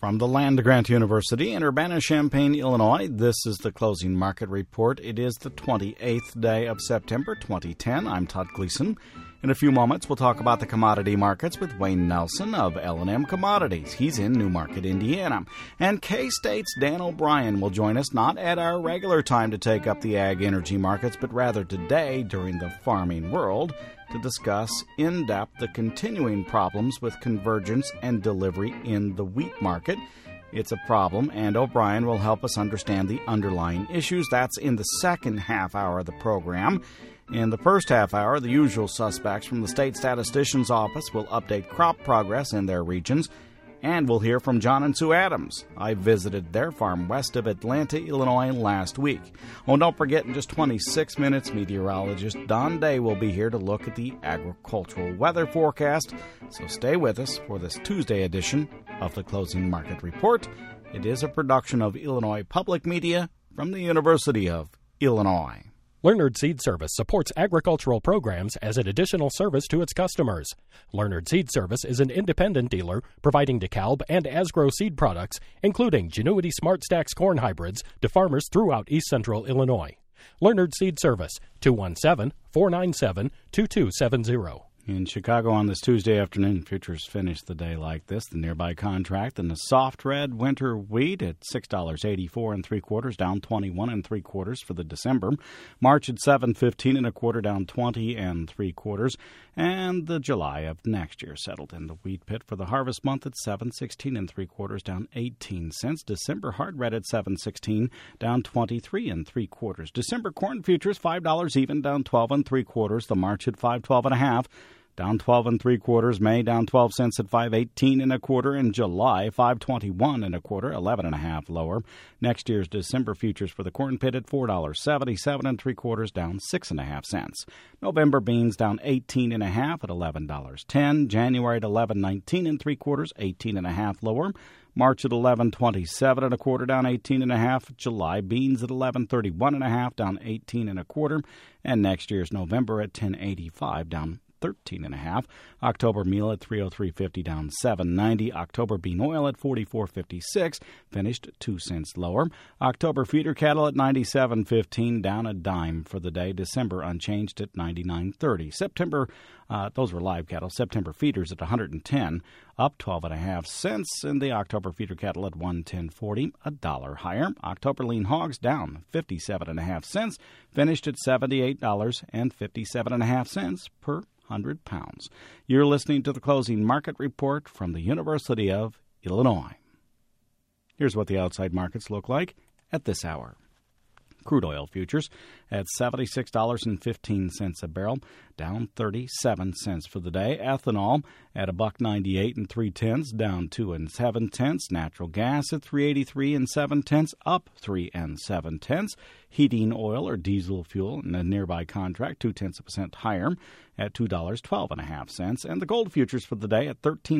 From the Land-Grant University in Urbana-Champaign, Illinois, this is the Closing Market Report. It is the 28th day of September 2010. I'm Todd Gleason. In a few moments, we'll talk about the commodity markets with Wayne Nelson of L&M Commodities. He's in Newmarket, Indiana. And K-State's Dan O'Brien will join us not at our regular time to take up the ag energy markets, but rather today during the farming world to discuss in depth the continuing problems with convergence and delivery in the wheat market. It's a problem, and O'Brien will help us understand the underlying issues. That's in the second half hour of the program. In the first half hour, the usual suspects from the State Statistician's Office will update crop progress in their regions, and we'll hear from John and Sue Adams. I visited their farm west of Atlanta, Illinois last week. Oh, don't forget, in just 26 minutes, meteorologist Don Day will be here to look at the agricultural weather forecast. So stay with us for this Tuesday edition of the Closing Market Report. It is a production of Illinois Public Media from the University of Illinois. Leonard Seed Service supports agricultural programs as an additional service to its customers. Leonard Seed Service is an independent dealer providing DeKalb and Asgrow seed products, including Genuity Smart Stacks corn hybrids, to farmers throughout east central Illinois. Leonard Seed Service, 217-497-2270. In Chicago on this Tuesday afternoon, futures finished the day like this. The nearby contract in the soft red winter wheat at $6.84 3/4, down 21 3/4 for the December. March at $7.15 1/4, down 20 3/4, and the July of next year settled in the wheat pit for the harvest month at $7.16 3/4, down 18 cents. December hard red at $7.16, down 23 3/4. December corn futures $5 even, down 12 3/4. The March at $5.12 down 12 3/4. May down 12 cents at $5.18 1/4. In July, $5.21 1/4, 11 1/2 lower. Next year's December futures for the corn pit at $4.77 3/4, down 6 1/2 cents. November beans down 18 1/2 at $11.10. January at $11.19 3/4, 18 1/2 lower. March at $11.27 1/4, down 18 1/2. July beans at $11.31 1/2, down 18 1/4. And next year's November at $10.85, down 13 1/2. October meal at $303.50, down 7.90. October bean oil at $44.56, finished 2 cents lower. October feeder cattle at $97.15, down a dime for the day. December unchanged at $99.30. September, those were live cattle. September feeders at $110, up 12 1/2 cents. And the October feeder cattle at $110.40, $1 higher. October lean hogs down 57 1/2 cents, finished at $78.57 1/2 cents per 100 pounds. You're listening to the Closing Market Report from the University of Illinois. Here's what the outside markets look like at this hour. Crude oil futures at $76.15 a barrel, down 37 cents for the day. Ethanol at $1.98 3/10, down 2 7/10. Natural gas at $3.83 7/10, up 3 7/10. Heating oil or diesel fuel in a nearby contract 0.2% higher at $2.12 1/2. And the gold futures for the day at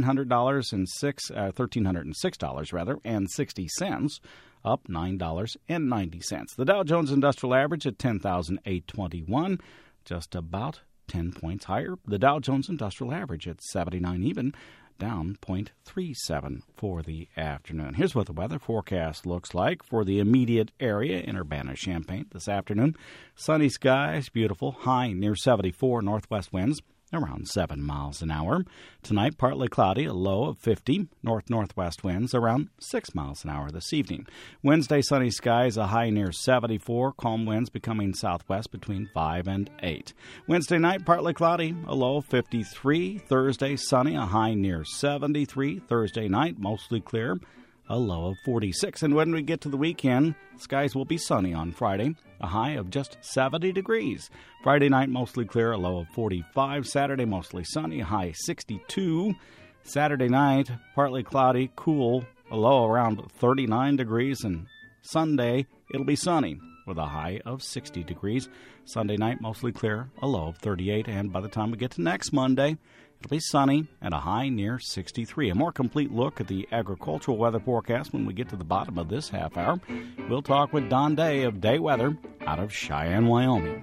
$1,306.60, up $9.90. The Dow Jones Industrial Average at 10,821, just about 10 points higher. The Dow Jones Industrial Average at 79 even, down 0.37 for the afternoon. Here's what the weather forecast looks like for the immediate area in Urbana-Champaign this afternoon. Sunny skies, beautiful, high near 74, northwest winds around 7 miles an hour. Tonight, partly cloudy, a low of 50. North-northwest winds around 6 miles an hour this evening. Wednesday, sunny skies, a high near 74. Calm winds becoming southwest between 5 and 8. Wednesday night, partly cloudy, a low of 53. Thursday, sunny, a high near 73. Thursday night, mostly clear, a low of 46. And when we get to the weekend, skies will be sunny on Friday, a high of just 70 degrees. Friday night, mostly clear, a low of 45. Saturday, mostly sunny, a high 62. Saturday night, partly cloudy, cool, a low around 39 degrees. And Sunday, it'll be sunny with a high of 60 degrees. Sunday night, mostly clear, a low of 38. And by the time we get to next Monday, it'll be sunny and a high near 63. A more complete look at the agricultural weather forecast when we get to the bottom of this half hour. We'll talk with Don Day of Day Weather out of Cheyenne, Wyoming.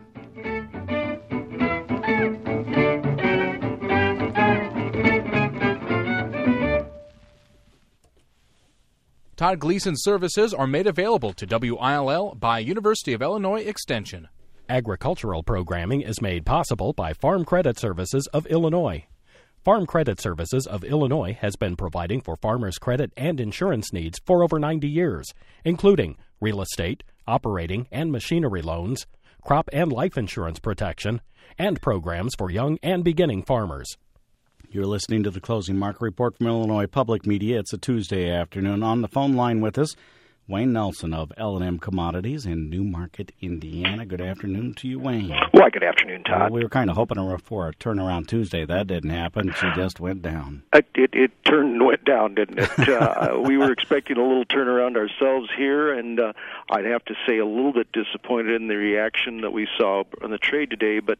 Todd Gleason services are made available to WILL by University of Illinois Extension. Agricultural programming is made possible by Farm Credit Services of Illinois. Farm Credit Services of Illinois has been providing for farmers' credit and insurance needs for over 90 years, including real estate, operating and machinery loans, crop and life insurance protection, and programs for young and beginning farmers. You're listening to the Closing Market Report from Illinois Public Media. It's a Tuesday afternoon. On the phone line with us, Wayne Nelson of L&M Commodities in Newmarket, Indiana. Good afternoon to you, Wayne. Well, good afternoon, Todd. We were kind of hoping for a turnaround Tuesday. That didn't happen. She just went down. It turned and went down, didn't it? We were expecting a little turnaround ourselves here, and I'd have to say a little bit disappointed in the reaction that we saw on the trade today. But,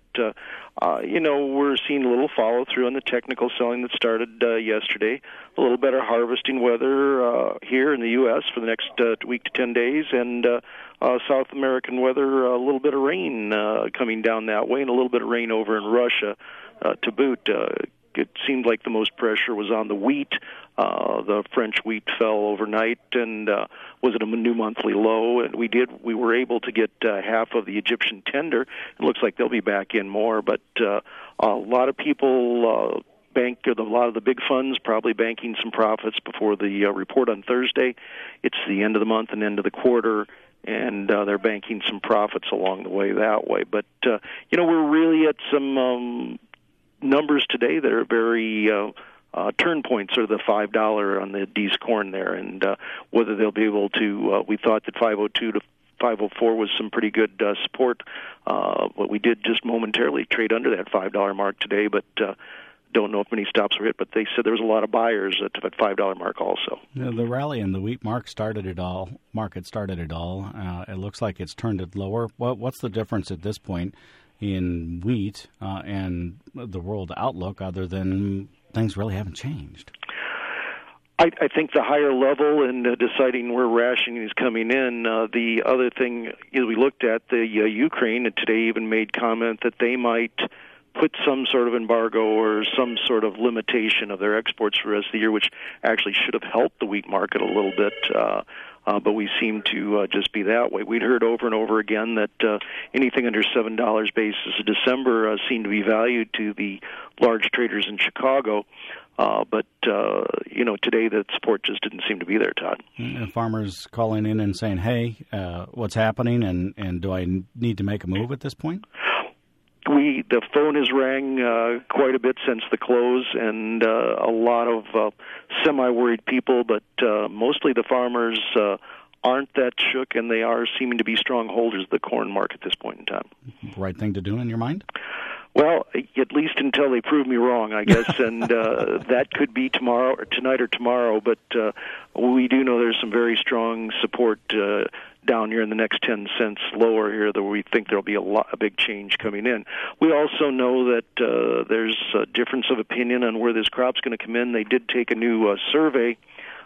we're seeing a little follow-through on the technical selling that started yesterday. A little better harvesting weather here in the U.S. for the next week to 10 days, and South American weather, a little bit of rain coming down that way, and a little bit of rain over in Russia to boot. It seemed like the most pressure was on the wheat. The French wheat fell overnight and was at a new monthly low, and we were able to get half of the Egyptian tender. It looks like they'll be back in more, but a lot of people a lot of the big funds probably banking some profits before the report on Thursday. It's the end of the month and end of the quarter, and they're banking some profits along the way that way. But, we're really at some numbers today that are very turn points, or the $5 on the D's corn there, and whether they'll be able to, we thought that 502 to 504 was some pretty good support, but we did just momentarily trade under that $5 mark today, but don't know if many stops were hit, but they said there was a lot of buyers at that $5 mark also. Yeah, the rally in the wheat market started it all. It looks like it's turned it lower. What's the difference at this point in wheat and the world outlook, other than things really haven't changed? I think the higher level in deciding where rationing is coming in, the other thing is we looked at the Ukraine, and today even made comment that they might put some sort of embargo or some sort of limitation of their exports for the rest of the year, which actually should have helped the wheat market a little bit. But we seem to just be that way. We'd heard over and over again that anything under $7 basis of December seemed to be valued to the large traders in Chicago. But today that support just didn't seem to be there, Todd. Farmers calling in and saying, hey, what's happening, and do I need to make a move at this point? The phone has rang quite a bit since the close, and a lot of semi-worried people, but mostly the farmers aren't that shook, and they are seeming to be strong holders of the corn market at this point in time. Right thing to do in your mind? Well, at least until they prove me wrong, I guess, and that could be tonight or tomorrow, but we do know there's some very strong support down here in the next 10 cents lower here that we think there'll be a big change coming in. We also know that there's a difference of opinion on where this crop's going to come in. They did take a new survey,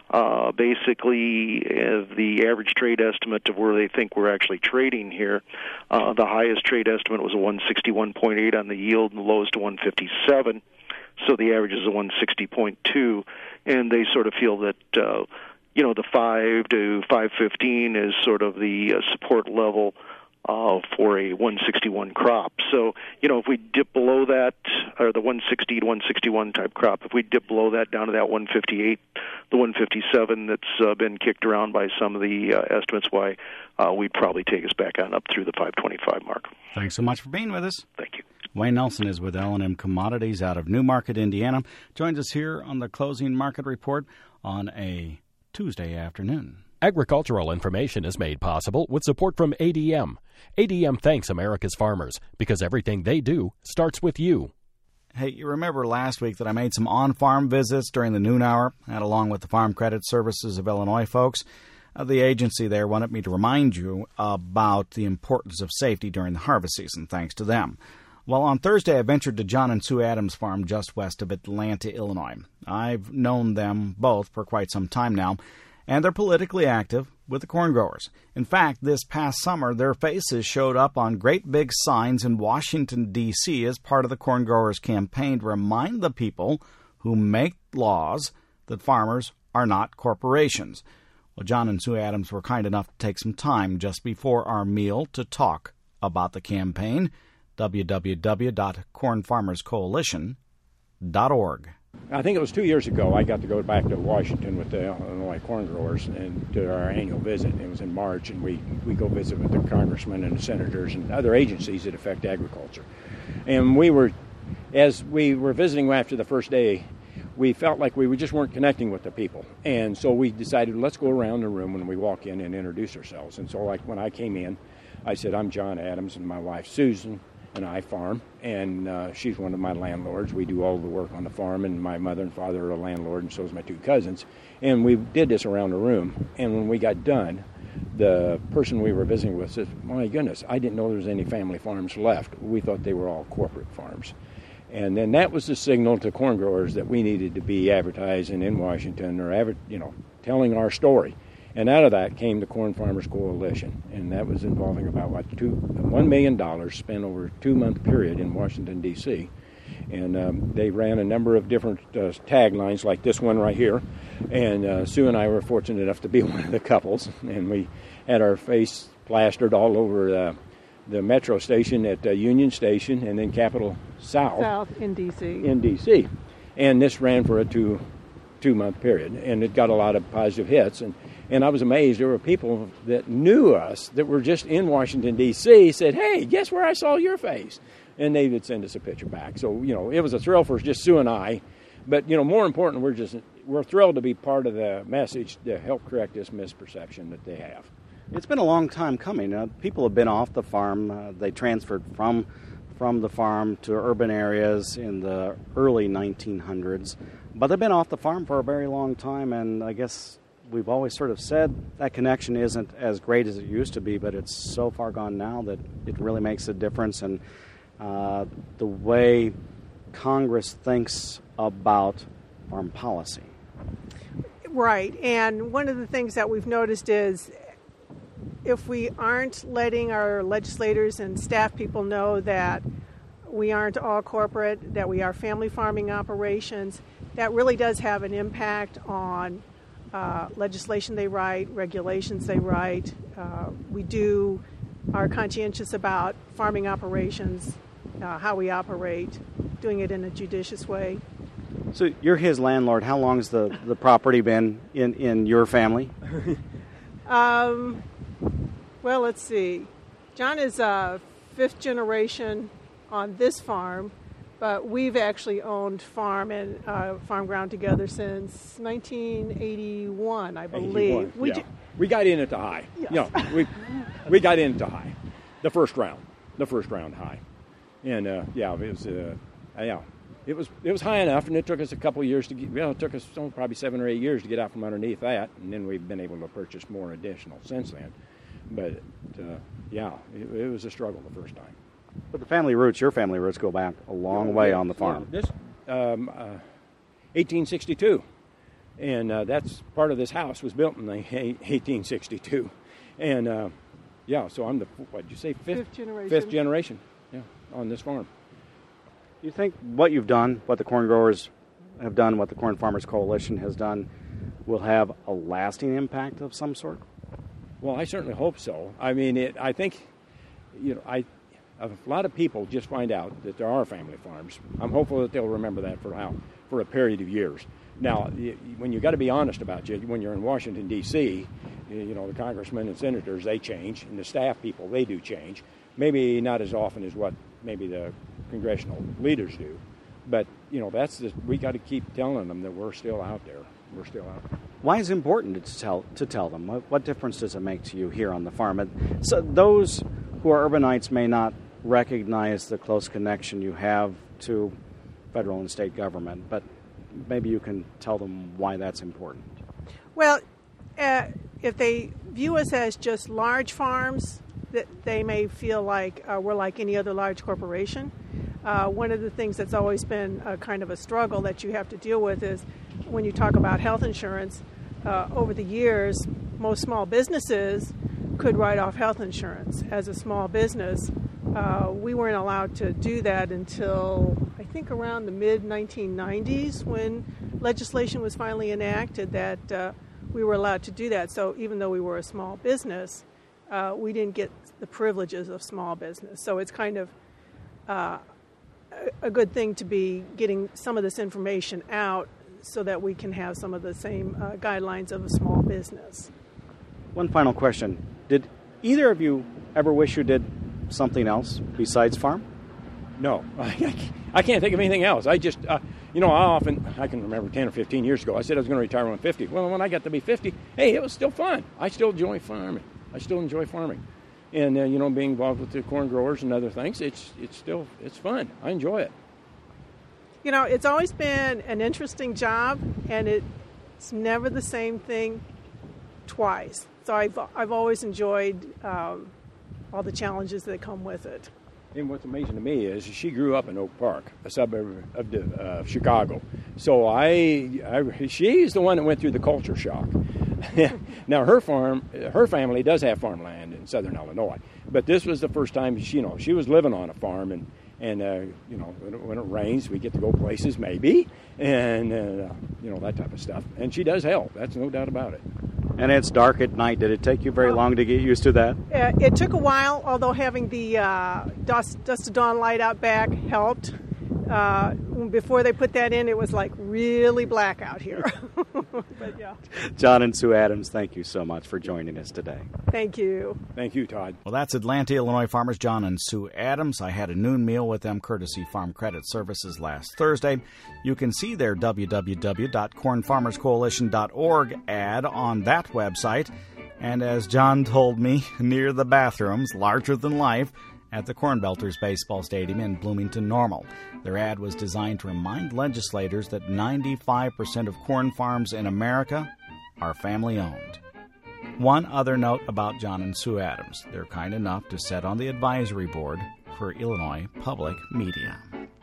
basically the average trade estimate of where they think we're actually trading here. The highest trade estimate was a 161.8 on the yield, and the lowest to 157. So the average is a 160.2, and they sort of feel that the 5 to 515 is sort of the support level for a 161 crop. So, if we dip below that, or the 160 to 161 type crop, if we dip below that down to that 158, the 157 that's been kicked around by some of the estimates, we'd probably take us back on up through the 525 mark. Thanks so much for being with us. Thank you. Wayne Nelson is with L&M Commodities out of Newmarket, Indiana. Joins us here on the Closing Market Report on a Tuesday afternoon. Agricultural information is made possible with support from ADM. ADM thanks America's farmers because everything they do starts with you. Hey, you remember last week that I made some on-farm visits during the noon hour, and along with the Farm Credit Services of Illinois folks. The agency there wanted me to remind you about the importance of safety during the harvest season, thanks to them. Well, on Thursday, I ventured to John and Sue Adams Farm just west of Atlanta, Illinois. I've known them both for quite some time now, and they're politically active with the corn growers. In fact, this past summer, their faces showed up on great big signs in Washington, D.C. as part of the corn growers' campaign to remind the people who make laws that farmers are not corporations. Well, John and Sue Adams were kind enough to take some time just before our meal to talk about the campaign. www.cornfarmerscoalition.org. I think it was 2 years ago I got to go back to Washington with the Illinois corn growers and to our annual visit. It was in March, and we go visit with the congressmen and the senators and other agencies that affect agriculture. And as we were visiting after the first day, we felt like we just weren't connecting with the people. And so we decided, let's go around the room when we walk in and introduce ourselves. And so like when I came in, I said, I'm John Adams, and my wife Susan and I farm, and she's one of my landlords. We do all the work on the farm, and my mother and father are a landlord, and so is my two cousins. And we did this around the room, and when we got done, the person we were visiting with said, my goodness, I didn't know there was any family farms left. We thought they were all corporate farms. And then that was the signal to corn growers that we needed to be advertising in Washington or telling our story. And out of that came the Corn Farmers Coalition, and that was involving about $1 million spent over a 2-month period in Washington, D.C. And they ran a number of different taglines like this one right here. And Sue and I were fortunate enough to be one of the couples, and we had our face plastered all over the metro station at Union Station and then Capitol South in D.C. And this ran for a two-month period, and it got a lot of positive hits. And I was amazed. There were people that knew us that were just in Washington, D.C., said, hey, guess where I saw your face? And they would send us a picture back. So, it was a thrill for just Sue and I. But, more important, we're thrilled to be part of the message to help correct this misperception that they have. It's been a long time coming. People have been off the farm. They transferred from the farm to urban areas in the early 1900s. But they've been off the farm for a very long time, and I guess we've always sort of said that connection isn't as great as it used to be, but it's so far gone now that it really makes a difference. And the way Congress thinks about farm policy. Right. And one of the things that we've noticed is if we aren't letting our legislators and staff people know that we aren't all corporate, that we are family farming operations, that really does have an impact on legislation they write, regulations they write. We are conscientious about farming operations, how we operate, doing it in a judicious way. So you're his landlord. How long has the property been in your family? Well, let's see. John is fifth generation on this farm, but we've actually owned farm and farm ground together since 1981, I believe. We got in at the high. Yes. We got in at the high, the first round high, and it was high enough, and it took us a couple of years to get. Well, it took us probably 7 or 8 years to get out from underneath that, and then we've been able to purchase more additional since then. But it was a struggle the first time. But your family roots go back a long way on the farm. This 1862, and that's part of this house was built in 1862, and so I'm what'd you say, fifth generation, on this farm. Do you think what you've done, what the corn growers have done, what the Corn Farmers Coalition has done, will have a lasting impact of some sort? Well, I certainly hope so. I mean, I think, a lot of people just find out that there are family farms. I'm hopeful that they'll remember that for a period of years. Now, when you got to be honest about it, when you're in Washington, D.C., the congressmen and senators, they change, and the staff people, they do change. Maybe not as often as what maybe the congressional leaders do. But, we got to keep telling them that we're still out there. We're still out there. Why is it important to tell them? What difference does it make to you here on the farm? So those who are urbanites may not recognize the close connection you have to federal and state government, but maybe you can tell them why that's important. Well, if they view us as just large farms, that they may feel like we're like any other large corporation. One of the things that's always been kind of a struggle that you have to deal with is when you talk about health insurance, over the years, most small businesses could write off health insurance. As a small business, we weren't allowed to do that until I think around the mid-1990s when legislation was finally enacted that we were allowed to do that. So even though we were a small business, we didn't get the privileges of small business. So it's kind of a good thing to be getting some of this information out so that we can have some of the same guidelines of a small business. One final question. Did either of you ever wish you did something else besides farm? No, I can't think of anything else. I just, I can remember 10 or 15 years ago, I said I was going to retire when I'm 50. Well, when I got to be 50, hey, it was still fun. I still enjoy farming. And, being involved with the corn growers and other things, it's fun. I enjoy it. It's always been an interesting job, and it's never the same thing twice. So I've always enjoyed all the challenges that come with it. And what's amazing to me is she grew up in Oak Park, a suburb of Chicago. So she's the one that went through the culture shock. Now her family does have farmland in southern Illinois, but this was the first time she was living on a farm, and when it rains, we get to go places maybe, and that type of stuff. And she does help. That's no doubt about it. And it's dark at night. Did it take you very long to get used to that? It took a while, although having the dusk to dawn light out back helped. Before they put that in, it was like really black out here. But yeah. John and Sue Adams, thank you so much for joining us today. Thank you. Thank you, Todd. Well, that's Atlanta, Illinois farmers John and Sue Adams. I had a noon meal with them courtesy Farm Credit Services last Thursday. You can see their www.cornfarmerscoalition.org ad on that website. And as John told me, near the bathrooms, larger than life, at the Corn Belters Baseball Stadium in Bloomington Normal. Their ad was designed to remind legislators that 95% of corn farms in America are family-owned. One other note about John and Sue Adams. They're kind enough to sit on the advisory board for Illinois Public Media.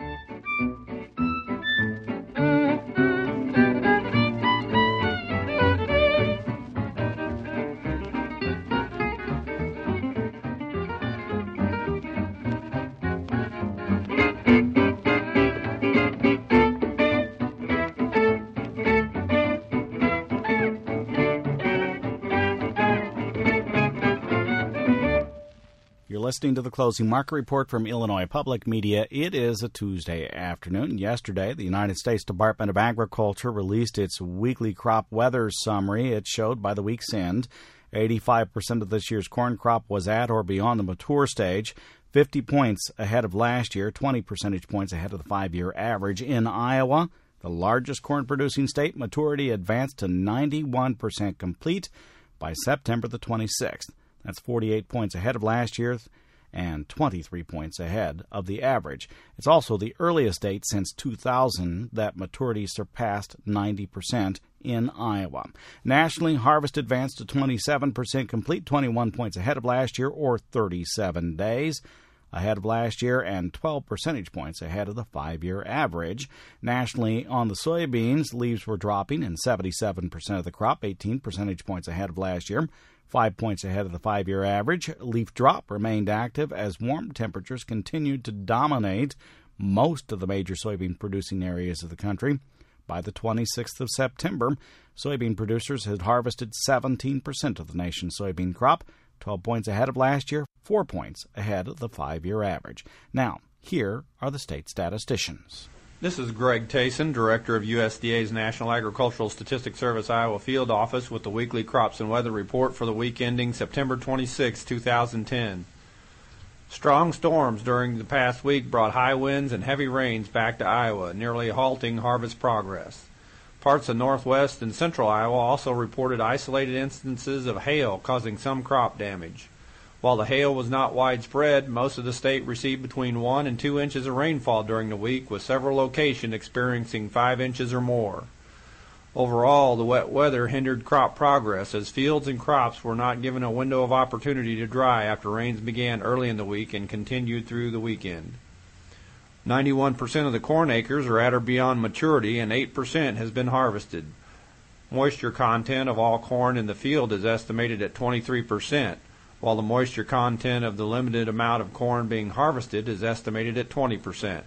Listening to the closing market report from Illinois Public Media. It is a Tuesday afternoon. Yesterday, the United States Department of Agriculture released its weekly crop weather summary. It showed by the week's end, 85% of this year's corn crop was at or beyond the mature stage, 50 points ahead of last year, 20 percentage points ahead of the 5-year average. In Iowa, the largest corn-producing state, maturity advanced to 91% complete by September the 26th. That's 48 points ahead of last year and 23 points ahead of the average. It's also the earliest date since 2000 that maturity surpassed 90% in Iowa. Nationally, harvest advanced to 27% complete, 21 points ahead of last year, or 37 days ahead of last year, and 12 percentage points ahead of the 5-year average. Nationally, on the soybeans, leaves were dropping in 77% of the crop, 18 percentage points ahead of last year. 5 points ahead of the 5-year average. Leaf drop remained active as warm temperatures continued to dominate most of the major soybean-producing areas of the country. By the 26th of September, soybean producers had harvested 17% of the nation's soybean crop, 12 points ahead of last year, 4 points ahead of the 5-year average. Now, here are the state statisticians. This is Greg Tayson, Director of USDA's National Agricultural Statistics Service Iowa Field Office with the weekly crops and weather report for the week ending September 26, 2010. Strong storms during the past week brought high winds and heavy rains back to Iowa, nearly halting harvest progress. Parts of northwest and central Iowa also reported isolated instances of hail causing some crop damage. While the hail was not widespread, most of the state received between 1 and 2 inches of rainfall during the week, with several locations experiencing 5 inches or more. Overall, the wet weather hindered crop progress as fields and crops were not given a window of opportunity to dry after rains began early in the week and continued through the weekend. 91% of the corn acres are at or beyond maturity, and 8% has been harvested. Moisture content of all corn in the field is estimated at 23%. While the moisture content of the limited amount of corn being harvested is estimated at 20%.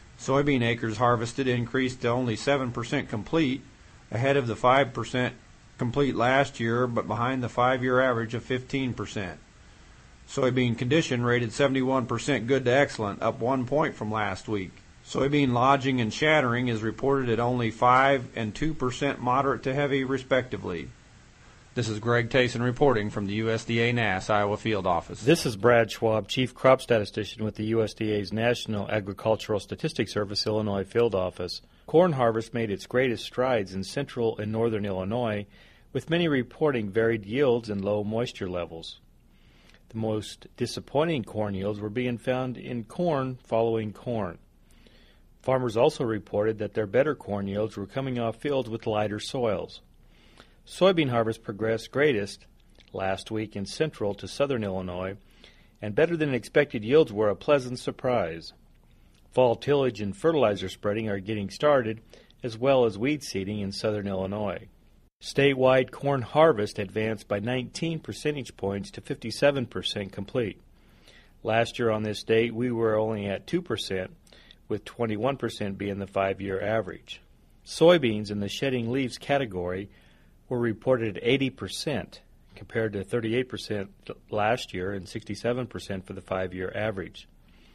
Soybean acres harvested increased to only 7% complete, ahead of the 5% complete last year, but behind the 5-year average of 15%. Soybean condition rated 71% good to excellent, up 1 point from last week. Soybean lodging and shattering is reported at only 5 and 2% moderate to heavy, respectively. This is Greg Tayson reporting from the USDA NASS Iowa Field Office. This is Brad Schwab, Chief Crop Statistician with the USDA's National Agricultural Statistics Service Illinois Field Office. Corn harvest made its greatest strides in central and northern Illinois, with many reporting varied yields and low moisture levels. The most disappointing corn yields were being found in corn following corn. Farmers also reported that their better corn yields were coming off fields with lighter soils. Soybean harvest progressed greatest last week in central to southern Illinois, and better than expected yields were a pleasant surprise. Fall tillage and fertilizer spreading are getting started, as well as weed seeding in southern Illinois. Statewide corn harvest advanced by 19 percentage points to 57% complete. Last year on this date, we were only at 2%, with 21% being the 5-year average. Soybeans in the shedding leaves category were reported at 80%, compared to 38% last year and 67% for the 5-year average.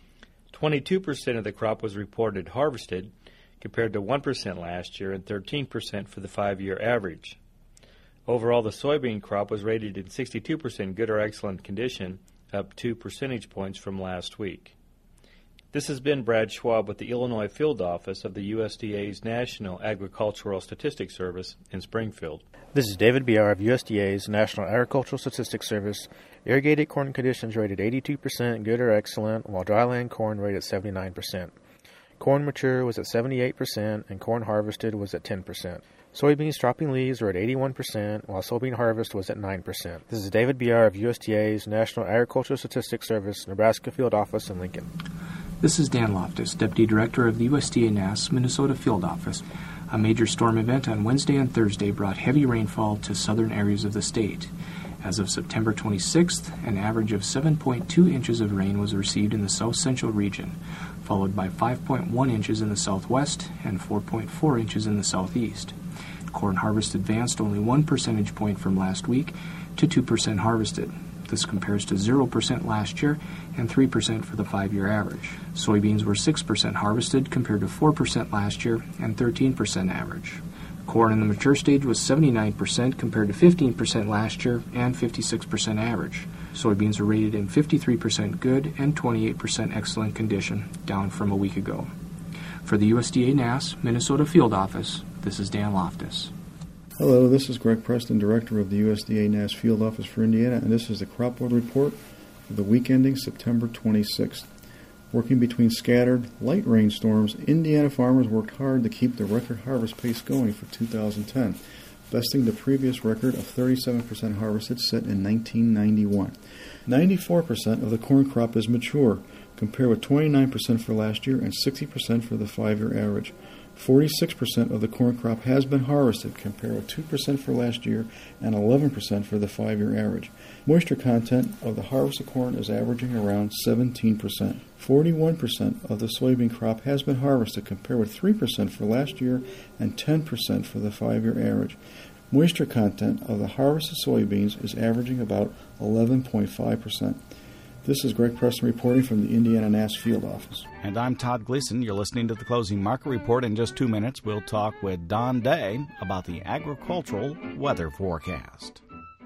22% of the crop was reported harvested, compared to 1% last year and 13% for the 5-year average. Overall, the soybean crop was rated in 62% good or excellent condition, up 2 percentage points from last week. This has been Brad Schwab with the Illinois Field Office of the USDA's National Agricultural Statistics Service in Springfield. This is David Biar of USDA's National Agricultural Statistics Service. Irrigated corn conditions rated 82% good or excellent, while dryland corn rated 79%. Corn mature was at 78%, and corn harvested was at 10%. Soybeans dropping leaves were at 81%, while soybean harvest was at 9%. This is David Biar of USDA's National Agricultural Statistics Service, Nebraska Field Office in Lincoln. This is Dan Loftus, Deputy Director of the USDA NASS Minnesota Field Office. A major storm event on Wednesday and Thursday brought heavy rainfall to southern areas of the state. As of September 26th, an average of 7.2 inches of rain was received in the south central region, followed by 5.1 inches in the southwest and 4.4 inches in the southeast. Corn harvest advanced only 1 percentage point from last week to 2% harvested. This compares to 0% last year and 3% for the 5-year average. Soybeans were 6% harvested compared to 4% last year and 13% average. Corn in the mature stage was 79% compared to 15% last year and 56% average. Soybeans are rated in 53% good and 28% excellent condition, down from a week ago. For the USDA NASS Minnesota Field Office, this is Dan Loftus. Hello, this is Greg Preston, Director of the USDA NASS Field Office for Indiana, and this is the crop load report for the week ending September 26th. Working between scattered, light rainstorms, Indiana farmers worked hard to keep the record harvest pace going for 2010, besting the previous record of 37% harvested set in 1991. 94% of the corn crop is mature, compared with 29% for last year and 60% for the 5-year average. 46% of the corn crop has been harvested, compared with 2% for last year and 11% for the 5-year average. Moisture content of the harvested corn is averaging around 17%. 41% of the soybean crop has been harvested, compared with 3% for last year and 10% for the 5-year average. Moisture content of the harvested soybeans is averaging about 11.5%. This is Greg Preston reporting from the Indiana NASS Field Office. And I'm Todd Gleason. You're listening to the Closing Market Report. In just 2 minutes, we'll talk with Don Day about the agricultural weather forecast.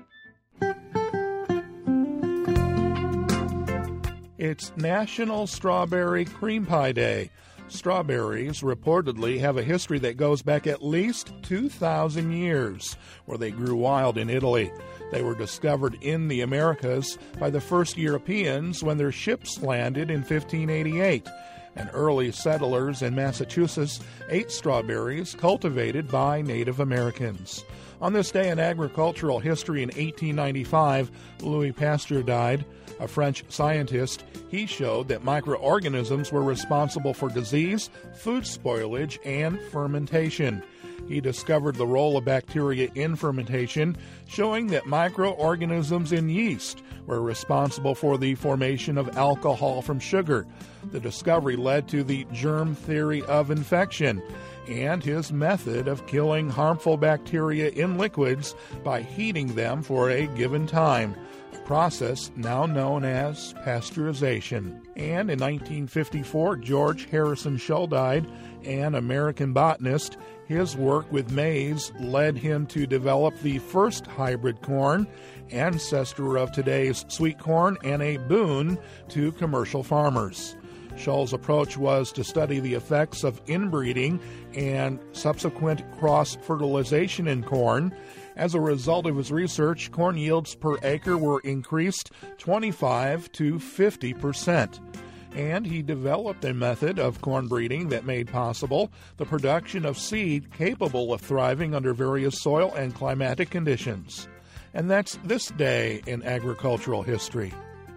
It's National Strawberry Cream Pie Day. Strawberries reportedly have a history that goes back at least 2,000 years, where they grew wild in Italy. They were discovered in the Americas by the first Europeans when their ships landed in 1588. And early settlers in Massachusetts ate strawberries cultivated by Native Americans. On this day in agricultural history in 1895, Louis Pasteur died. A French scientist, he showed that microorganisms were responsible for disease, food spoilage, and fermentation. He discovered the role of bacteria in fermentation, showing that microorganisms in yeast were responsible for the formation of alcohol from sugar. The discovery led to the germ theory of infection. and his method of killing harmful bacteria in liquids by heating them for a given time, a process now known as pasteurization. And in 1954, George Harrison Shull died, an American botanist. His work with maize led him to develop the first hybrid corn, ancestor of today's sweet corn, and a boon to commercial farmers. Shull's approach was to study the effects of inbreeding and subsequent cross-fertilization in corn. As a result of his research, corn yields per acre were increased 25 to 50%. And he developed a method of corn breeding that made possible the production of seed capable of thriving under various soil and climatic conditions. And that's this day in agricultural history.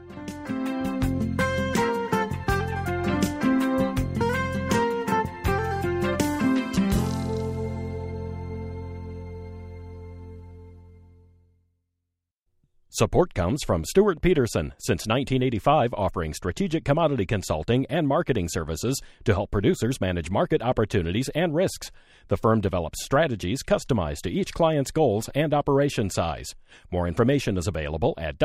Support comes from Stuart Peterson, since 1985 offering strategic commodity consulting and marketing services to help producers manage market opportunities and risks. The firm develops strategies customized to each client's goals and operation size. More information is available at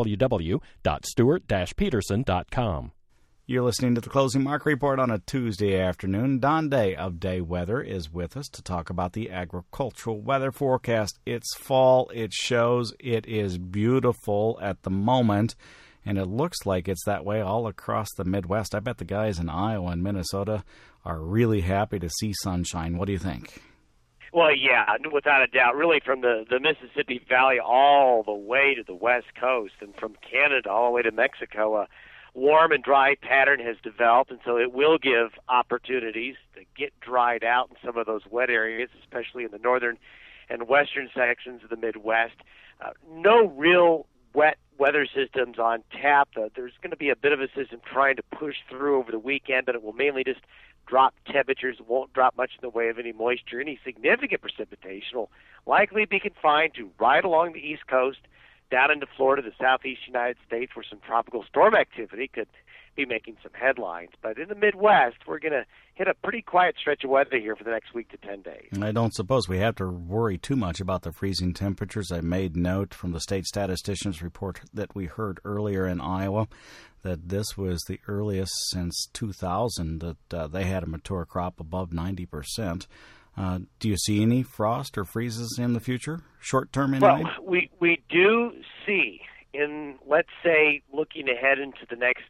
www.stuart-peterson.com. You're listening to the Closing Market Report on a Tuesday afternoon. Don Day of Day Weather is with us to talk about the agricultural weather forecast. It's fall. It shows it is beautiful at the moment, and it looks like it's that way all across the Midwest. I bet the guys in Iowa and Minnesota are really happy to see sunshine. What do you think? Well, yeah, without a doubt. Really from the Mississippi Valley all the way to the West Coast, and from Canada all the way to Mexico, warm and dry pattern has developed, and so it will give opportunities to get dried out in some of those wet areas, especially in the northern and western sections of the Midwest. No real wet weather systems on tap. There's going to be a bit of a system trying to push through over the weekend, but it will mainly just drop temperatures. It won't drop much in the way of any moisture. Any significant precipitation will likely be confined to right along the East Coast, down into Florida, the southeast United States, where some tropical storm activity could be making some headlines. But in the Midwest, we're going to hit a pretty quiet stretch of weather here for the next week to 10 days. I don't suppose we have to worry too much about the freezing temperatures. I made note from the state statistician's report that we heard earlier in Iowa that this was the earliest since 2000 that they had a mature crop above 90%. Do you see any frost or freezes in the future, short term anyway? Well, we do see, in, let's say, looking ahead into the next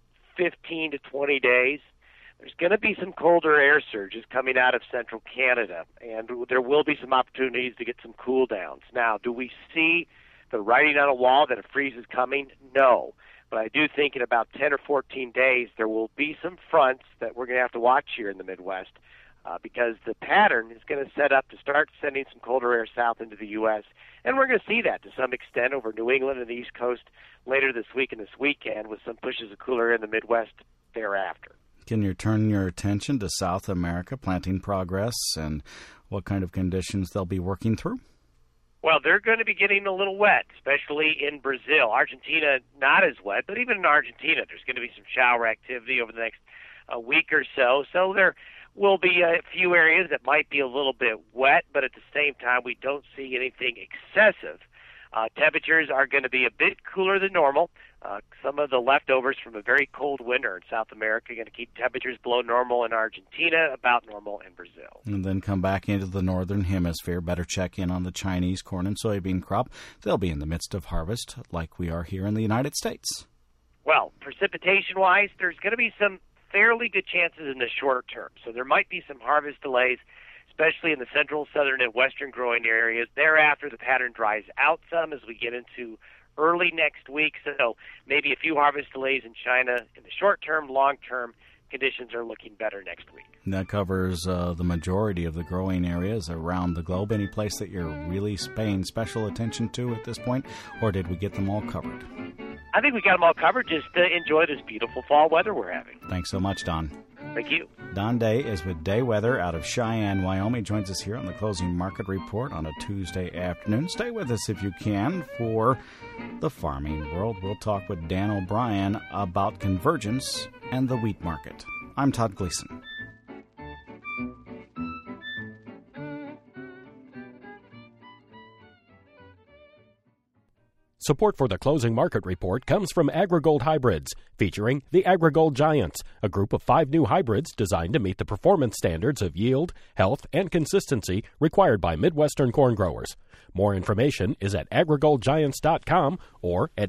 15 to 20 days, there's going to be some colder air surges coming out of central Canada, and there will be some opportunities to get some cool downs. Now, do we see the writing on a wall that a freeze is coming? No. But I do think in about 10 or 14 days, there will be some fronts that we're going to have to watch here in the Midwest. Because the pattern is going to set up to start sending some colder air south into the U.S., and we're going to see that to some extent over New England and the East Coast later this week and this weekend, with some pushes of cooler air in the Midwest thereafter. Can you turn your attention to South America, planting progress, and what kind of conditions they'll be working through? Well, they're going to be getting a little wet, especially in Brazil. Argentina, not as wet, but even in Argentina, there's going to be some shower activity over the next week or so. So there will be a few areas that might be a little bit wet, but at the same time, we don't see anything excessive. Temperatures are going to be a bit cooler than normal. Some of the leftovers from a very cold winter in South America are going to keep temperatures below normal in Argentina, about normal in Brazil. And then come back into the northern hemisphere. Better check in on the Chinese corn and soybean crop. They'll be in the midst of harvest like we are here in the United States. Well, precipitation-wise, there's going to be some fairly good chances in the short term. So there might be some harvest delays, especially in the central, southern, and western growing areas. Thereafter, the pattern dries out some as we get into early next week. So maybe a few harvest delays in China in the short term. Long term, conditions are looking better next week. And that covers the majority of the growing areas around the globe. Any place that you're really paying special attention to at this point, or did we get them all covered? I think we got them all covered. Just to enjoy this beautiful fall weather we're having. Thanks so much, Don. Thank you. Don Day is with Day Weather out of Cheyenne, Wyoming. Joins us here on the Closing Market Report on a Tuesday afternoon. Stay with us if you can for the farming world. We'll talk with Dan O'Brien about convergence and the wheat market. I'm Todd Gleason. Support for the closing market report comes from AgriGold Hybrids, featuring the AgriGold Giants, a group of 5 new hybrids designed to meet the performance standards of yield, health, and consistency required by Midwestern corn growers. More information is at agrigoldgiants.com or at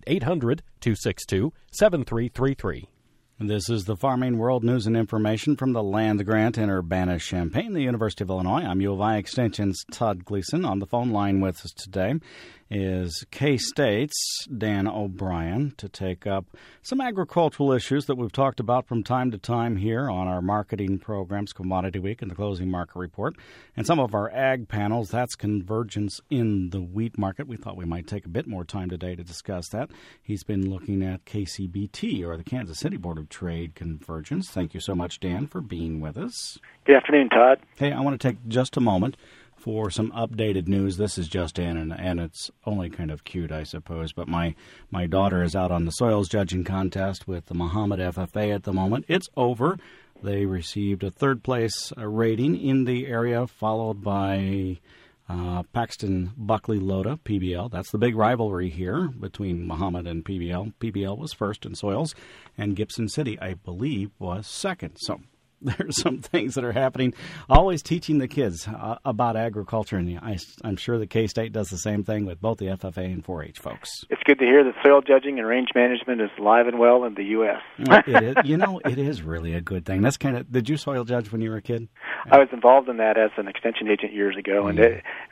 800-262-7333. This is the Farming World News and Information from the Land Grant in Urbana-Champaign, the University of Illinois. I'm U of I Extension's Todd Gleason. On the phone line with us today is K-State's Dan O'Brien to take up some agricultural issues that we've talked about from time to time here on our marketing programs, Commodity Week and the Closing Market Report. And some of our ag panels, that's convergence in the wheat market. We thought we might take a bit more time today to discuss that. He's been looking at KCBT, or the Kansas City Board of Trade convergence. Thank you so much, Dan, for being with us. Good afternoon, Todd. Hey, I want to take just a moment for some updated news. This is just in, and it's only kind of cute, I suppose, but my daughter is out on the soils judging contest with the Muhammad FFA at the moment. It's over. They received a third-place rating in the area, followed by Paxton Buckley Loda, PBL. That's the big rivalry here between Muhammad and PBL. PBL was first in soils, and Gibson City, I believe, was second. So there's some things that are happening. Always teaching the kids about agriculture, and I'm sure that K-State does the same thing with both the FFA and 4-H folks. It's good to hear that soil judging and range management is alive and well in the U.S. It is, it is really a good thing. That's kind of. Did you soil judge when you were a kid? I was involved in that as an extension agent years ago, in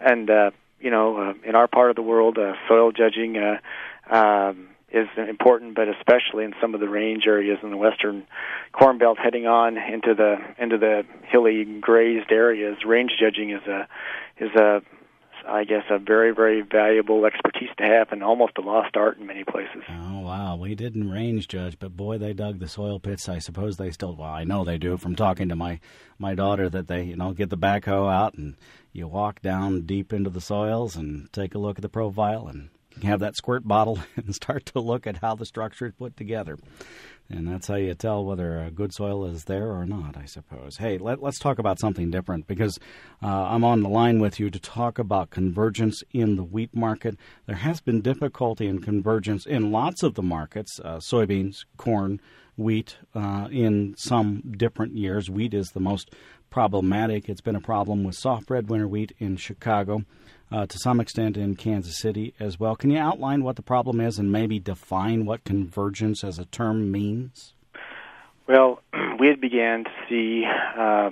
our part of the world, soil judging is important, but especially in some of the range areas in the western corn belt, heading on into the hilly grazed areas. Range judging is a very, very valuable expertise to have, and almost a lost art in many places. Oh wow, we didn't range judge, but boy, they dug the soil pits. I suppose they still. Well, I know they do from talking to my daughter that they get the backhoe out and you walk down deep into the soils and take a look at the profile and have that squirt bottle and start to look at how the structure is put together. And that's how you tell whether a good soil is there or not, I suppose. Hey, let's talk about something different, because I'm on the line with you to talk about convergence in the wheat market. There has been difficulty in convergence in lots of the markets, soybeans, corn, wheat, in some different years. Wheat is the most problematic. It's been a problem with soft red winter wheat in Chicago, to some extent in Kansas City as well. Can you outline what the problem is and maybe define what convergence as a term means? Well, we had began to see a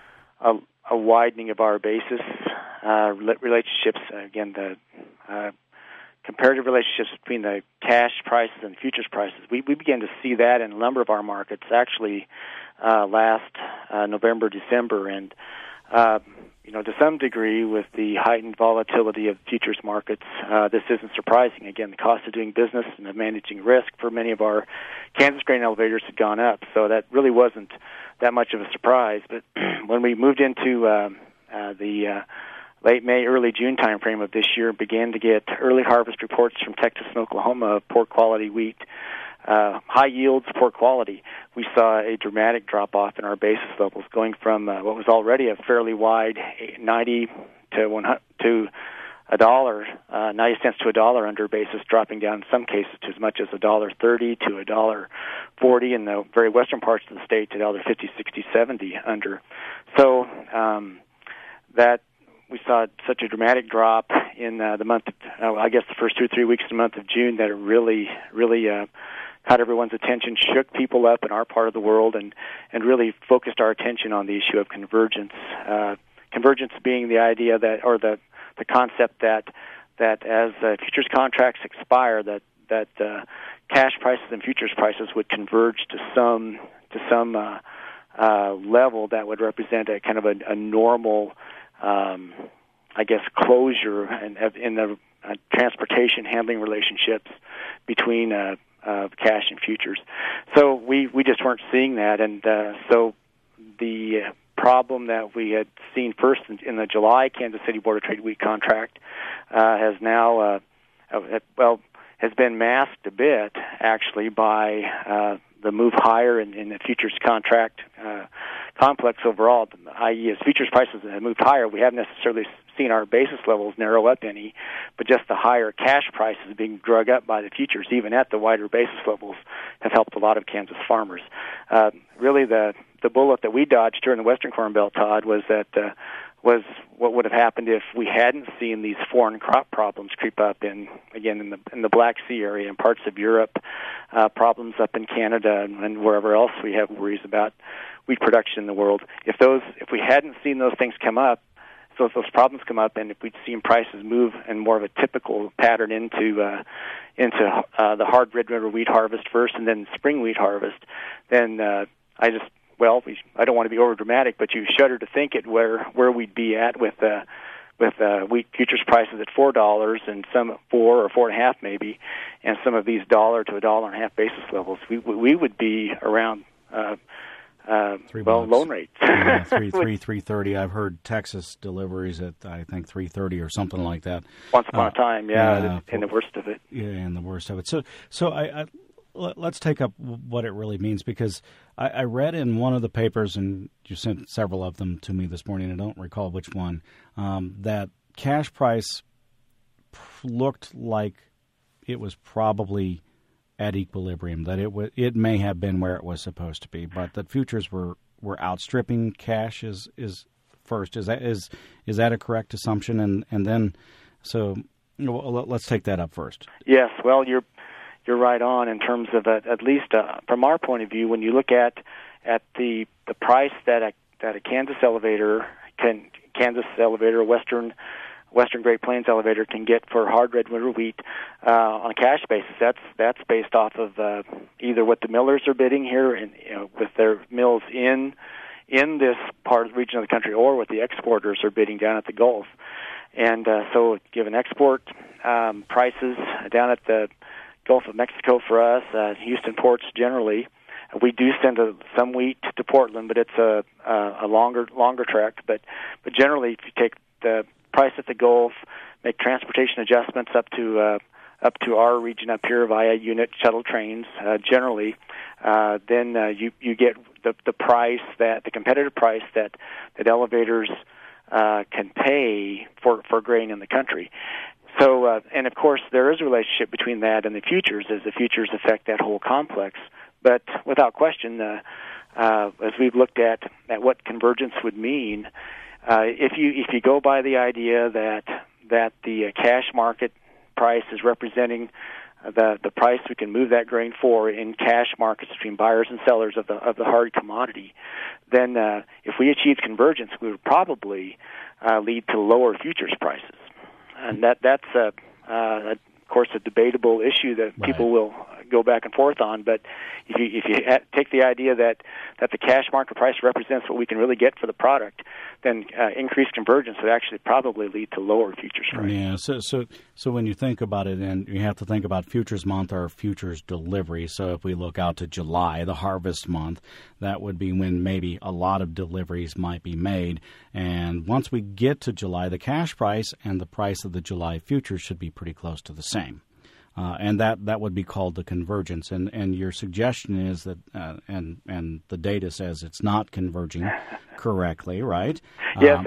widening of our basis relationships. Again, the comparative relationships between the cash prices and futures prices. We began to see that in a number of our markets, actually last November, December, and to some degree, with the heightened volatility of futures markets, this isn't surprising. Again, the cost of doing business and of managing risk for many of our Kansas grain elevators had gone up, so that really wasn't that much of a surprise. But when we moved into the late May, early June timeframe of this year, began to get early harvest reports from Texas and Oklahoma of poor quality wheat, high yields, poor quality, we saw a dramatic drop-off in our basis levels, going from what was already a fairly wide 90 to $1, 90 cents to $1 under basis, dropping down in some cases to as much as $1.30 to $1.40 in the very western parts of the state to $1.50, 60, 70 under. So that we saw such a dramatic drop in the month of, the first 2 or 3 weeks of the month of June, that it really caught everyone's attention, shook people up in our part of the world, and really focused our attention on the issue of convergence. Convergence being the idea that, or the concept that as futures contracts expire, that cash prices and futures prices would converge to some level that would represent a kind of a normal, closure in the transportation handling relationships between cash and futures. So we just weren't seeing that, and so the problem that we had seen first in the July Kansas City Board of Trade wheat contract has now has been masked a bit, actually, by the move higher in the futures contract complex overall, i.e. as futures prices have moved higher, we haven't necessarily seen our basis levels narrow up any, but just the higher cash prices being drug up by the futures, even at the wider basis levels, have helped a lot of Kansas farmers. Really, the bullet that we dodged during the Western Corn Belt, Todd, was what would have happened if we hadn't seen these foreign crop problems creep up in the Black Sea area and parts of Europe, problems up in Canada and wherever else we have worries about wheat production in the world. If we hadn't seen those things come up, so if those problems come up, and if we'd seen prices move in more of a typical pattern into the hard red winter wheat harvest first and then spring wheat harvest, then I don't want to be over dramatic, but you shudder to think it where we'd be at with wheat futures prices at $4 and some at $4 or $4.50 maybe, and some of these $1 to $1.50 basis levels. We would be around loan rates. Yeah, $3.30. I've heard Texas deliveries at I think $3.30 or something like that. Once upon a time, and the worst of it. Yeah, and the worst of it. So I let's take up what it really means, because I read in one of the papers, and you sent several of them to me this morning, I don't recall which one, that cash price looked like it was probably at equilibrium, that it may have been where it was supposed to be, but that futures were outstripping cash is first. Is that a correct assumption? And then, so let's take that up first. Yes, well, you're right on in terms of at least from our point of view. When you look at the price that a Kansas elevator, Western Great Plains elevator can get for hard red winter wheat on a cash basis, that's based off of either what the millers are bidding here and with their mills in this part of the region of the country, or what the exporters are bidding down at the Gulf. And so given export prices down at the Gulf of Mexico for us, Houston ports generally, we do send some wheat to Portland, but it's a longer trek. But generally, if you take the price at the Gulf, make transportation adjustments up to our region up here via unit shuttle trains, generally, then you get the price, that the competitive price that elevators can pay for grain in the country. So, and of course, there is a relationship between that and the futures, as the futures affect that whole complex. But without question, as we've looked at what convergence would mean, if you go by the idea that the cash market price is representing the price we can move that grain for in cash markets between buyers and sellers of the hard commodity, then if we achieve convergence, we would probably lead to lower futures prices. And that's of course a debatable issue that people will go back and forth on. But if you take the idea that the cash market price represents what we can really get for the product, then increased convergence would actually probably lead to lower futures prices. Yeah. So when you think about it, and you have to think about futures month or futures delivery. So if we look out to July, the harvest month, that would be when maybe a lot of deliveries might be made. And once we get to July, the cash price and the price of the July futures should be pretty close to the same. And that would be called the convergence. And your suggestion is that, and the data says it's not converging correctly, right? Yes,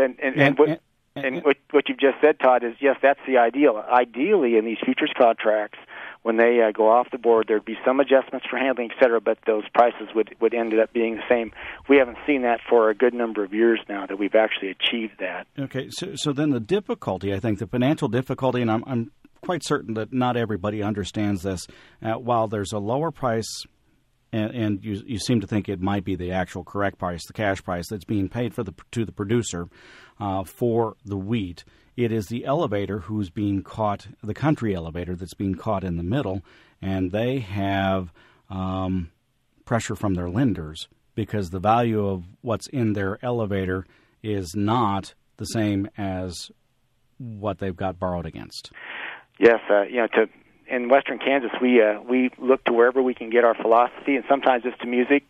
and what you've just said, Todd, is yes, that's the ideal. Ideally, in these futures contracts, when they go off the board, there'd be some adjustments for handling, et cetera, but those prices would end up being the same. We haven't seen that for a good number of years now, that we've actually achieved that. Okay, so then the difficulty, I think, the financial difficulty, and I'm quite certain that not everybody understands this. While there's a lower price, and you seem to think it might be the actual correct price, the cash price that's being paid to the producer for the wheat, it is the elevator who's being caught, the country elevator that's being caught in the middle, and they have pressure from their lenders because the value of what's in their elevator is not the same as what they've got borrowed against. Yes, in Western Kansas, we look to wherever we can get our philosophy, and sometimes it's to music,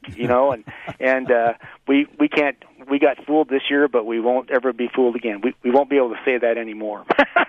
and we can't. We got fooled this year, but we won't ever be fooled again. We won't be able to say that anymore.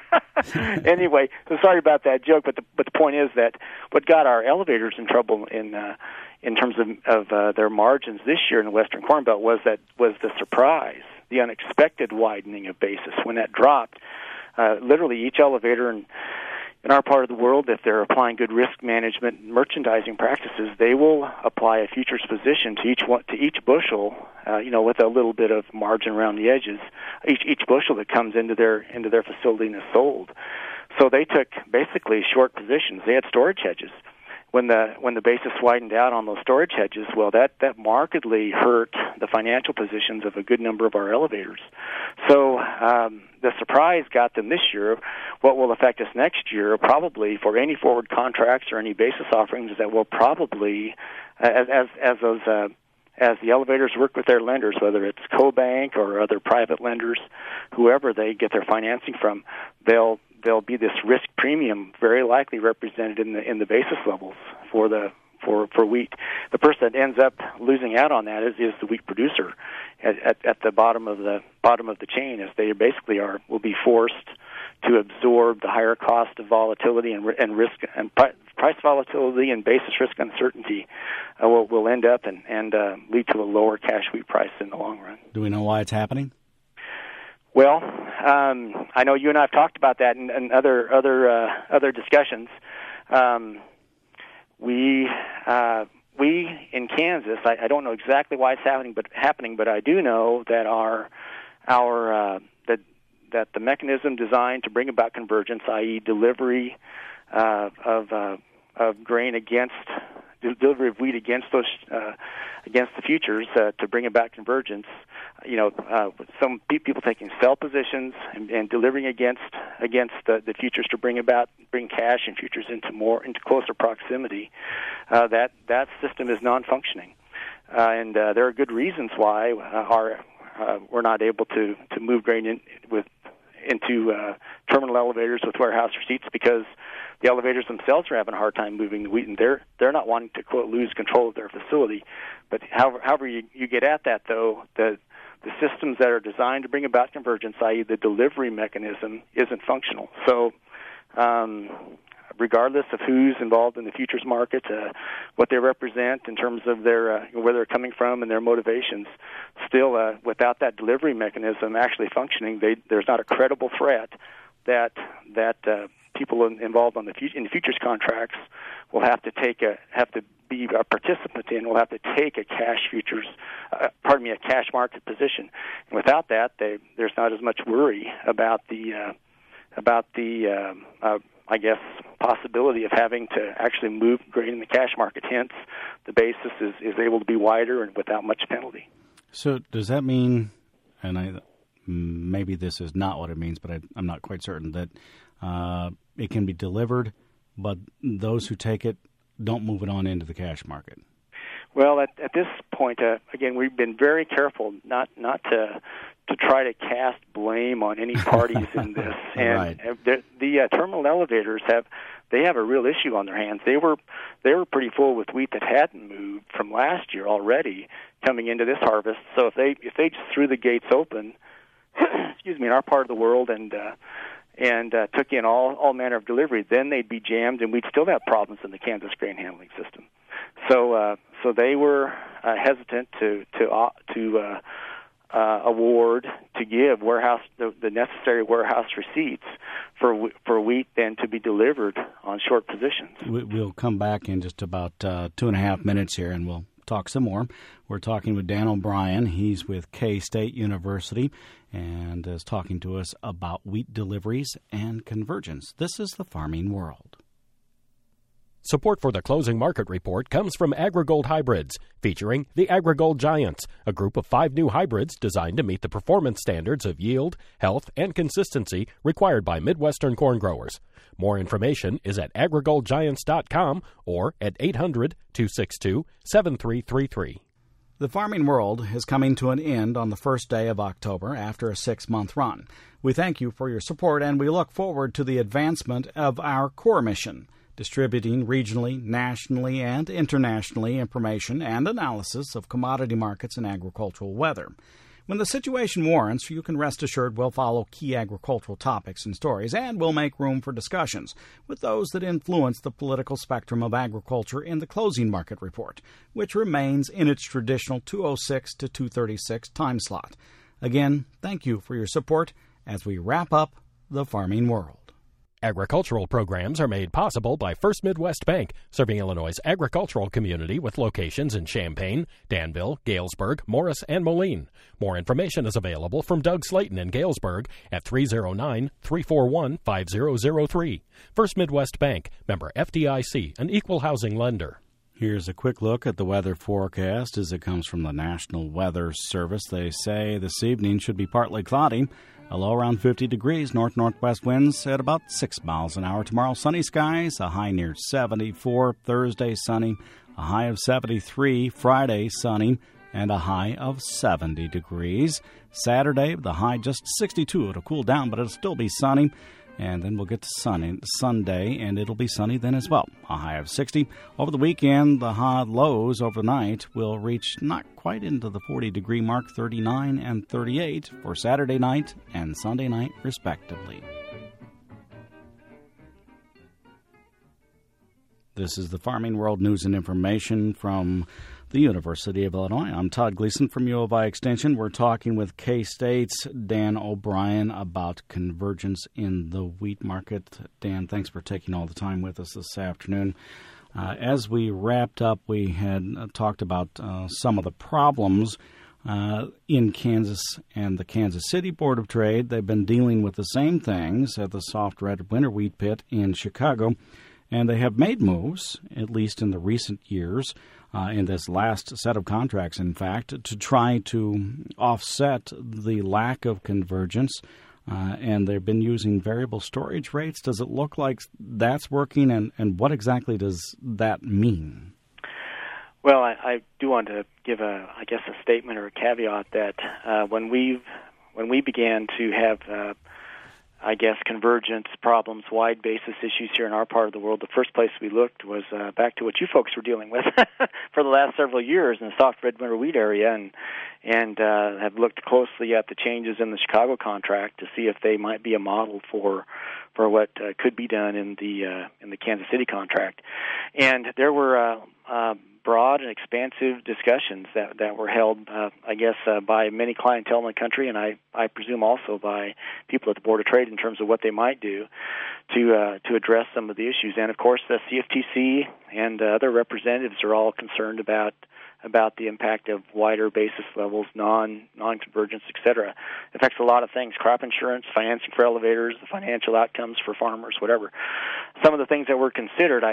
Anyway, so sorry about that joke, but the point is that what got our elevators in trouble in terms of their margins this year in the Western Corn Belt was the surprise the unexpected widening of basis. When that dropped, literally each elevator in our part of the world, if they're applying good risk management and merchandising practices, they will apply a futures position to each bushel, with a little bit of margin around the edges, each bushel that comes into their facility and is sold. So they took basically short positions. They had storage hedges. When the basis widened out on those storage hedges, well, that markedly hurt the financial positions of a good number of our elevators. So the surprise got them this year. What will affect us next year, probably for any forward contracts or any basis offerings, is that we'll probably, as the elevators work with their lenders, whether it's CoBank or other private lenders, whoever they get their financing from, there'll be this risk premium very likely represented in the basis levels for wheat. The person that ends up losing out on that is the wheat producer at the bottom of the chain, as they basically will be forced to absorb the higher cost of volatility and risk and price volatility and basis risk uncertainty will end up and lead to a lower cash wheat price in the long run. Do we know why it's happening? Well, I know you and I have talked about that in other discussions. We in Kansas, I don't know exactly why it's happening, but I do know that that the mechanism designed to bring about convergence, i.e., delivery of grain against delivery of wheat against the futures to bring about convergence. Some people taking sell positions and delivering against the futures to bring cash and futures into closer proximity. That system is non-functioning, and there are good reasons why we're not able to move grain into terminal elevators with warehouse receipts, because the elevators themselves are having a hard time moving the wheat, and they're not wanting to, quote, lose control of their facility. But however you get at that, though, the systems that are designed to bring about convergence, i.e. the delivery mechanism, isn't functional. So regardless of who's involved in the futures market, what they represent in terms of their where they're coming from and their motivations, still without that delivery mechanism actually functioning, there's not a credible threat that people involved in the futures contracts will have to be a participant in, will have to take a cash market position. And without that, there's not as much worry about the possibility of having to actually move grain in the cash market. Hence, the basis is able to be wider and without much penalty. So does that mean, and maybe this is not what it means, but I'm not quite certain, that it can be delivered, but those who take it don't move it on into the cash market? Well, at this point, again, we've been very careful not to try to cast blame on any parties in this. And right. The terminal elevators have a real issue on their hands. They were pretty full with wheat that hadn't moved from last year already coming into this harvest. So if they just threw the gates open, in our part of the world and took in all manner of delivery, then they'd be jammed, and we'd still have problems in the Kansas grain handling system. So they were hesitant to award, to give the necessary warehouse receipts for wheat then to be delivered on short positions. We'll come back in just about 2.5 minutes here, and we'll talk some more. We're talking with Dan O'Brien. He's with K-State University and is talking to us about wheat deliveries and convergence. This is the Farming World. Support for the Closing Market Report comes from AgriGold Hybrids, featuring the AgriGold Giants, a group of 5 new hybrids designed to meet the performance standards of yield, health, and consistency required by Midwestern corn growers. More information is at agrigoldgiants.com or at 800-262-7333. The Farming World is coming to an end on the first day of October after a 6-month run. We thank you for your support, and we look forward to the advancement of our core mission, distributing regionally, nationally, and internationally information and analysis of commodity markets and agricultural weather. When the situation warrants, you can rest assured we'll follow key agricultural topics and stories, and we'll make room for discussions with those that influence the political spectrum of agriculture in the Closing Market Report, which remains in its traditional 2:06 to 2:36 time slot. Again, thank you for your support as we wrap up the farming world. Agricultural programs are made possible by First Midwest Bank, serving Illinois' agricultural community with locations in Champaign, Danville, Galesburg, Morris, and Moline. More information is available from Doug Slayton in Galesburg at 309-341-5003. First Midwest Bank, member FDIC, an equal housing lender. Here's a quick look at the weather forecast as it comes from the National Weather Service. They say this evening should be partly cloudy. A low around 50 degrees, north-northwest winds at about 6 miles an hour. Tomorrow, sunny skies, a high near 74. Thursday, sunny, a high of 73. Friday, sunny, and a high of 70 degrees. Saturday, the high just 62. It'll cool down, but it'll still be sunny. And then we'll get to Sunday, and it'll be sunny then as well. A high of 60. Over the weekend, the high lows overnight will reach not quite into the 40-degree mark, 39 and 38 for Saturday night and Sunday night, respectively. This is the Farming World News and Information from the University of Illinois. I'm Todd Gleason from U of I Extension. We're talking with K-State's Dan O'Brien about convergence in the wheat market. Dan, thanks for taking all the time with us this afternoon. As we wrapped up, we had talked about some of the problems in Kansas and the Kansas City Board of Trade. They've been dealing with the same things at the soft red winter wheat pit in Chicago, and they have made moves, at least in the recent years, in this last set of contracts, in fact, to try to offset the lack of convergence. And they've been using variable storage rates. Does it look like that's working, and what exactly does that mean? Well, I do want to give a statement or a caveat that when we began to have convergence problems, wide basis issues here in our part of the world, the first place we looked was back to what you folks were dealing with for the last several years in the soft red winter wheat area, and have looked closely at the changes in the Chicago contract to see if they might be a model for what could be done in the Kansas City contract. And there were broad and expansive discussions that were held, by many clientele in the country, and I presume also by people at the Board of Trade in terms of what they might do to address some of the issues. And of course, the CFTC and other representatives are all concerned about the impact of wider basis levels, non-convergence, et cetera. It affects a lot of things: crop insurance, financing for elevators, the financial outcomes for farmers, whatever. Some of the things that were considered,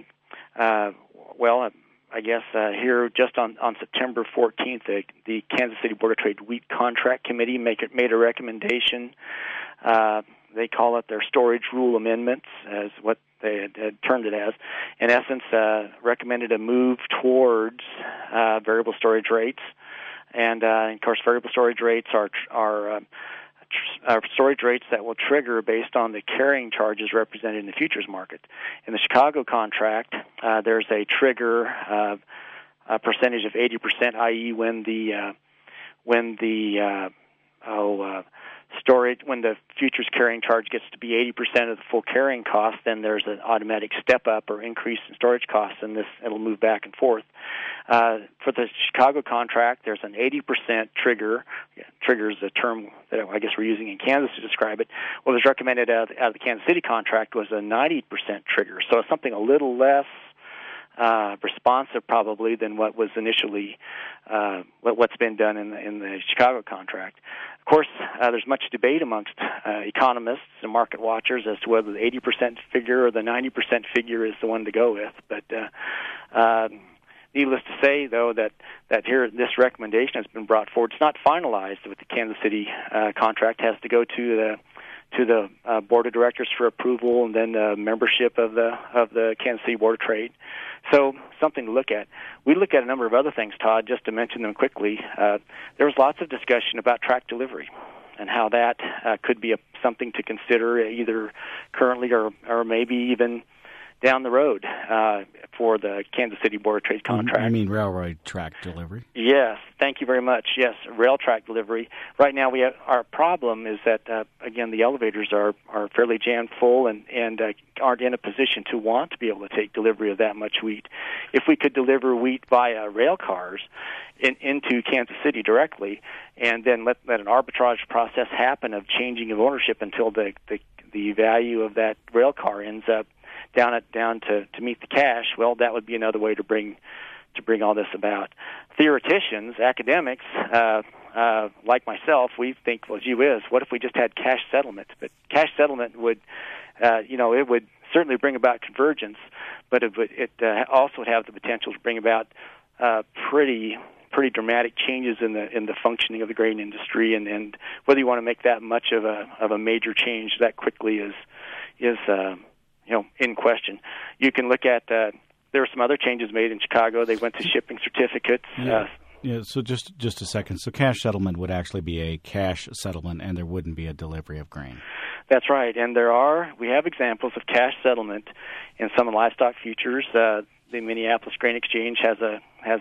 here just on September 14th, the Kansas City Board of Trade Wheat Contract Committee made a recommendation. They call it their storage rule amendments, as what they had termed it as. In essence, recommended a move towards variable storage rates. And, of course, variable storage rates are storage rates that will trigger based on the carrying charges represented in the futures market. In the Chicago contract, there's a trigger a percentage of 80%, i.e., when the futures carrying charge gets to be 80% of the full carrying cost, then there's an automatic step up or increase in storage costs, and it'll move back and forth. For the Chicago contract, there's an 80% trigger. Trigger is a term that I guess we're using in Kansas to describe it. What was recommended out of the Kansas City contract was a 90% trigger, so it's something a little less responsive probably than what was initially what's been done in the Chicago contract. Of course, there's much debate amongst economists and market watchers as to whether the 80% figure or the 90% figure is the one to go with. But needless to say, though, that here this recommendation has been brought forward. It's not finalized with the Kansas City contract. It has to go to the board of directors for approval, and then membership of the Kansas City Board of Trade. So something to look at. We look at a number of other things, Todd, just to mention them quickly. There was lots of discussion about track delivery and how that could be something to consider either currently or maybe even down the road for the Kansas City Board of Trade contract. You mean railroad track delivery? Yes, thank you very much. Yes, rail track delivery. Right now, our problem is that again the elevators are fairly jammed full and aren't in a position to want to be able to take delivery of that much wheat. If we could deliver wheat via rail cars into Kansas City directly, and then let an arbitrage process happen of changing of ownership until the value of that rail car ends up down to meet the cash, well, that would be another way to bring all this about. Theoreticians, academics, like myself, we think, well, gee whiz, what if we just had cash settlement? But cash settlement would, it would certainly bring about convergence, but it also would have the potential to bring about pretty dramatic changes in the functioning of the grain industry, and whether you want to make that much of a major change that quickly is in question. You can look at there were some other changes made in Chicago. They went to shipping certificates. Yeah. So just a second. So cash settlement would actually be a cash settlement, and there wouldn't be a delivery of grain. That's right. And we have examples of cash settlement in some of the livestock futures. The Minneapolis Grain Exchange has a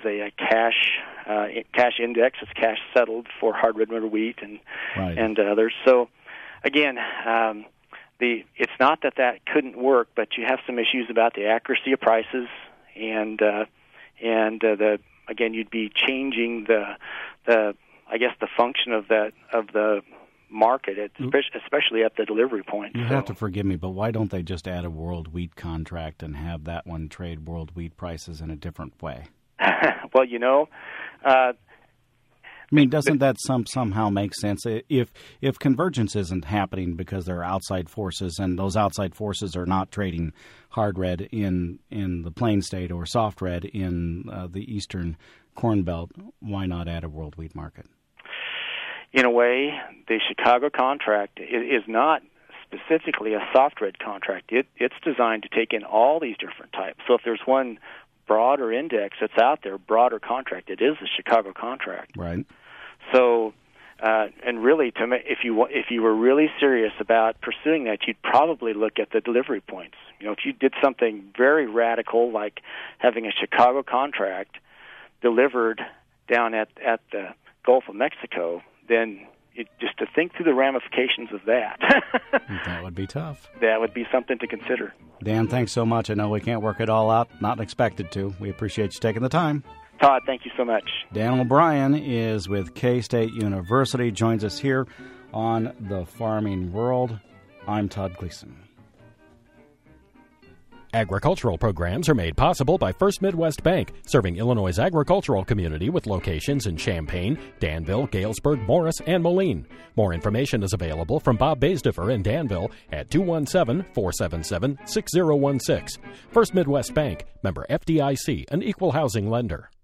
cash index. It's cash settled for hard red winter wheat and others. So again, it's not that couldn't work, but you have some issues about the accuracy of prices, and again you'd be changing the function of the market, especially at the delivery point. You have to forgive me, but why don't they just add a world wheat contract and have that one trade world wheat prices in a different way? Well, I mean, doesn't that somehow make sense? If convergence isn't happening because there are outside forces, and those outside forces are not trading hard red in the Plain State or soft red in the Eastern Corn Belt, why not add a world wheat market? In a way, the Chicago contract is not specifically a soft red contract. It's designed to take in all these different types. So if there's one broader index that's out there, broader contract, it is the Chicago contract. Right. So, and really, if you were really serious about pursuing that, you'd probably look at the delivery points. If you did something very radical, like having a Chicago contract delivered down at the Gulf of Mexico, then just to think through the ramifications of that. That would be tough. That would be something to consider. Dan, thanks so much. I know we can't work it all out, not expected to. We appreciate you taking the time. Todd, thank you so much. Dan O'Brien is with K-State University, joins us here on The Farming World. I'm Todd Gleason. Agricultural programs are made possible by First Midwest Bank, serving Illinois' agricultural community with locations in Champaign, Danville, Galesburg, Morris, and Moline. More information is available from Bob Baisdefer in Danville at 217-477-6016. First Midwest Bank, member FDIC, an equal housing lender.